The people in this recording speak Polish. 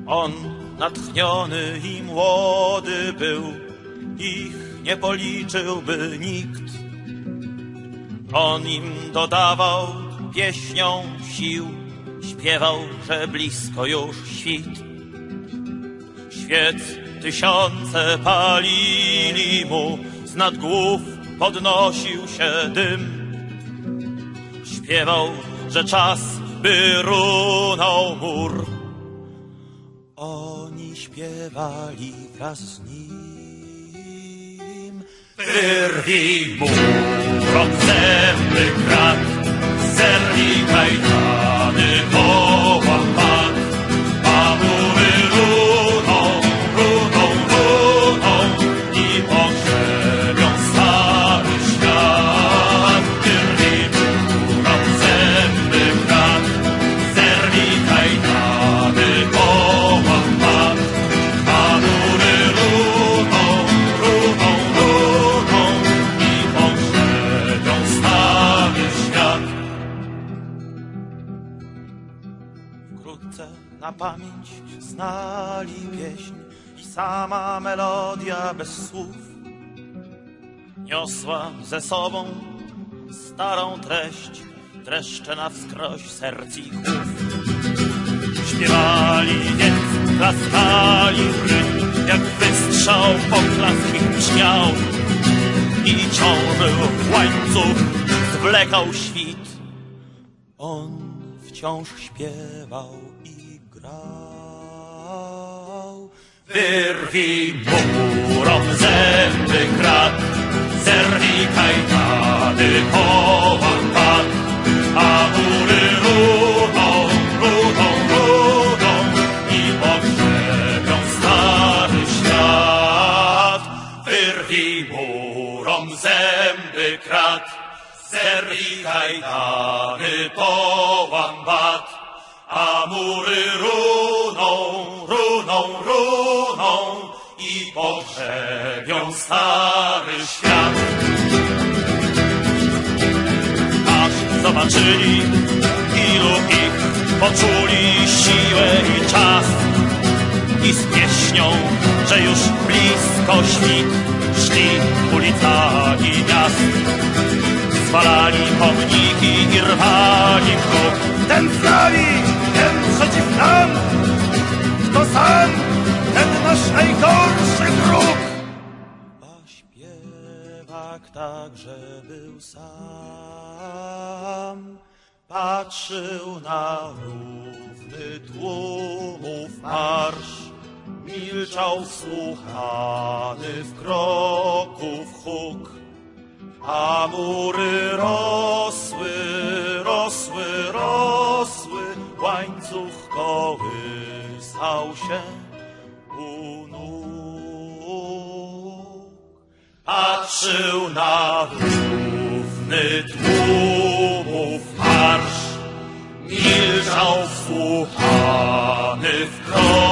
On natchniony i młody był, ich nie policzyłby nikt. On im dodawał pieśnią sił, śpiewał, że blisko już świt. Świec tysiące palili mu, z nad głów podnosił się dym. Śpiewał, że czas, by runął mur. Oni śpiewali wraz z nim. Wyrwij murom zęby krat, zerwij kajdany połam mat, a mury runą, runą, runą i pogrzebią stary świat. Wyrwij murom zęby krat, zerwij kajdany połam mat, a mury runą, runą, runą i pogrzebią stary świat. Wkrótce na pamięć znali pieśń i sama melodia bez słów niosła ze sobą starą treść, dreszcze na wskroś serc i głów. Śpiewali więc, klaskali w rytm, jak wystrzał poklask ich brzmiał i ciążył łańcuch, zwlekał świt. On wciąż śpiewał i grał. Wyrwij murom zęby krat, zerwij kajdany połam mat, a mury rudą, rudą, rudą i pogrzebią stary świat. Wyrwij murom zęby krat, zerwij kajdany połam bat, a mury runą, runą, runą i pogrzebią stary świat. Aż zobaczyli, ilu ich poczuli siłę i czas i z pieśnią, że już blisko świt, szli ulicami miast. Zwalali pomniki i rwali w kruk. Ten z nami, ten przeciw nam, kto sam, ten nasz najgorszy wróg. A śpiewak także był sam, patrzył na równy tłumów marsz, milczał wsłuchany w kroków huk. A mury rosły, rosły, rosły, łańcuch kołysał się u nóg. Patrzył na równy tłumów marsz, milczał wsłuchany w krok.